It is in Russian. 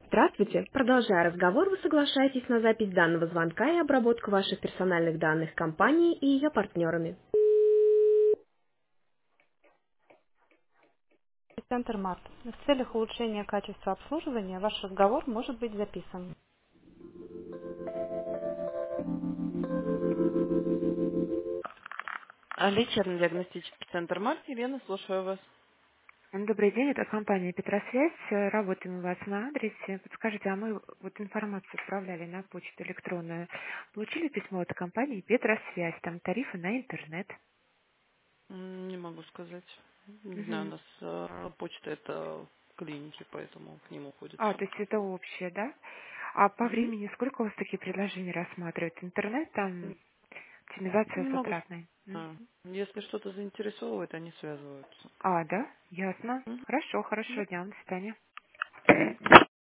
Здравствуйте. Продолжая разговор, вы соглашаетесь на запись данного звонка и обработку ваших персональных данных компанией и ее партнерами. Центр Март. В целях улучшения качества обслуживания ваш разговор может быть записан. Лечебно-диагностический центр Март. Елена, слушаю вас. Добрый день, это компания «Петросвязь». Работаем у вас на адресе. Подскажите, а мы вот информацию отправляли на почту электронную. Получили письмо от компании «Петросвязь», там тарифы на интернет. Не могу сказать. Не знаю, у Мгм. нас почта это клиники, поэтому к ним уходит А, все. то есть это общее, да? А по времени сколько у вас такие предложения рассматривают? Интернет, там, оптимизация Не могу затратной? сказать. Если что-то заинтересовывает, они связываются. А, да? Ясно. Мгм. Хорошо, хорошего дня. До свидания.